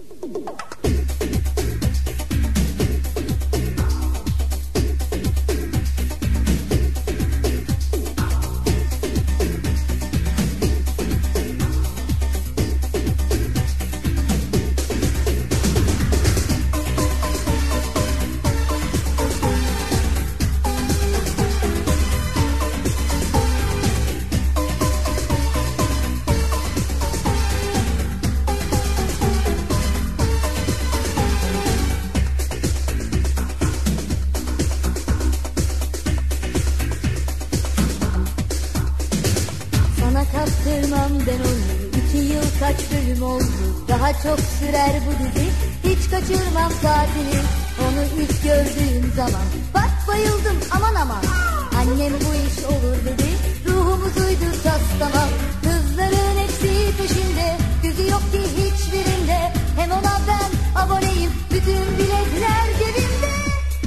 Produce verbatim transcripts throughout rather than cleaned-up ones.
Kaptırmam ben onu, iki yıl kaç bölüm oldu, daha çok sürer bu dizi. Hiç kaçırmam saatini, onu ilk gördüğüm zaman. Bak bayıldım aman aman, annem bu iş olur dedi. Ruhumuz uydu tas tamam, kızların hepsi peşinde, gözü yok ki hiçbirinde. Hem ona ben aboneyim, bütün biletler cebimde.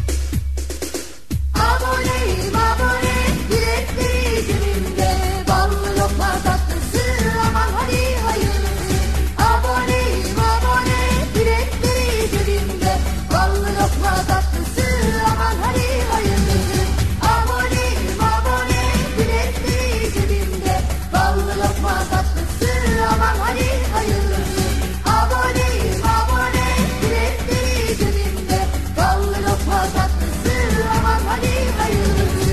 Aboneyim abone, biletleri cebimde. Ballı lokma tatlısı, aman hadi hayırlısı. Aboneyim abone, biletleri cebimde. Ballı lokma tatlısı, aman hadi hayırlısı. Aboneyim abone, biletleri cebimde. Ballı lokma tatlısı, aman hadi hayırlısı. Aboneyim abone, biletleri cebimde. Ballı lokma tatlısı, aman hadi hayırlısı.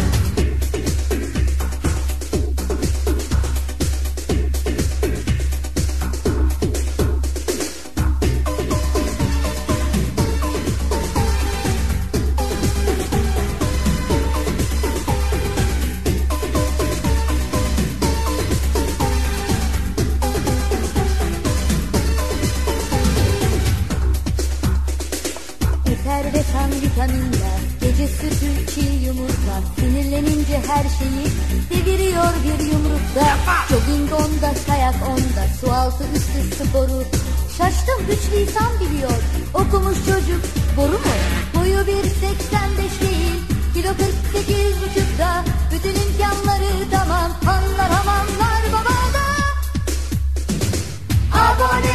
Eter ve kan vitaminler, gece sütü çiğ yumurta, sinirlenince her şeyi deviriyor bir yumrukta. Jogging onda, kayak onda, su altı üstü sporu. Şaştım üç lisan biliyor, okumuş çocuk boru mu? Boyu bir seksen beş değil, kilo kırk sekiz buçukta. Bütün imkanları tamam, anlar hamamlar babada. Abone